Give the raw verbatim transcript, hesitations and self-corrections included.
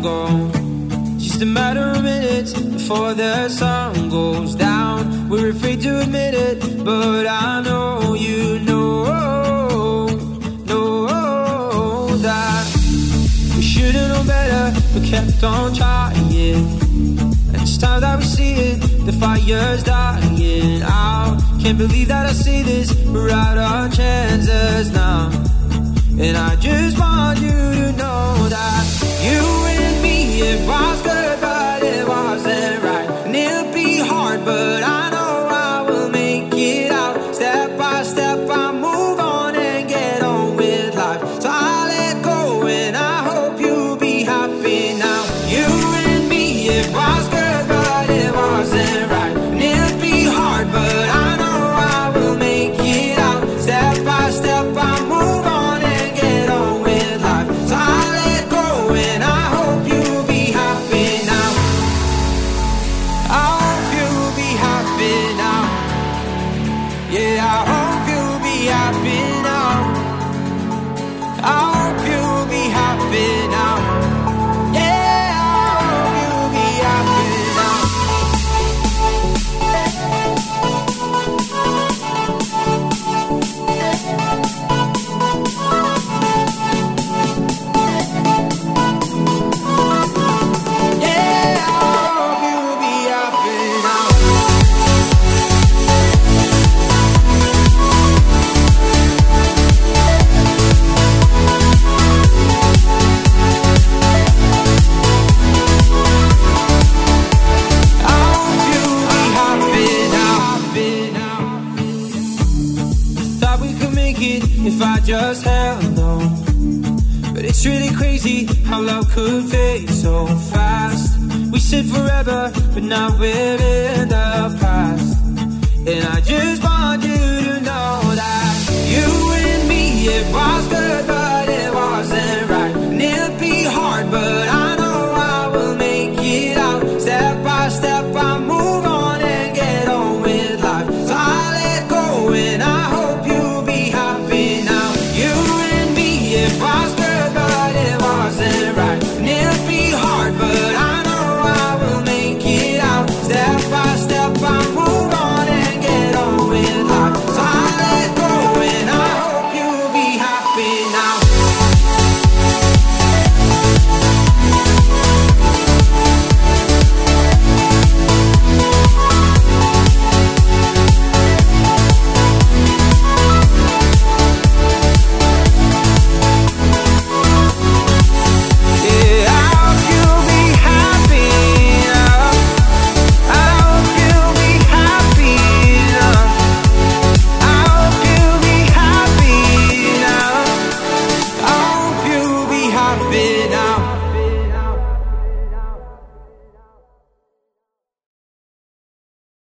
gone. Just a matter of minutes before the sun goes down. We're afraid to admit it, but I know you know, know that we should've known better, but kept on trying. And it's time that we see it, the fire's dying out. Can't believe that I see this, we're out our chances now. And I just want you to know that you and me, it was good, but it wasn't right. And it'll be hard, but I know I will make it out. Step by step, I move on and get on with life. So I let go and I hope you'll be happy now. You and me, it was good, but it wasn't right. And it'll be hard, but I know I will make it out. Step by step, I move on. If I just held on, but it's really crazy how love could fade so fast. We said forever, but now we're in the past. And I just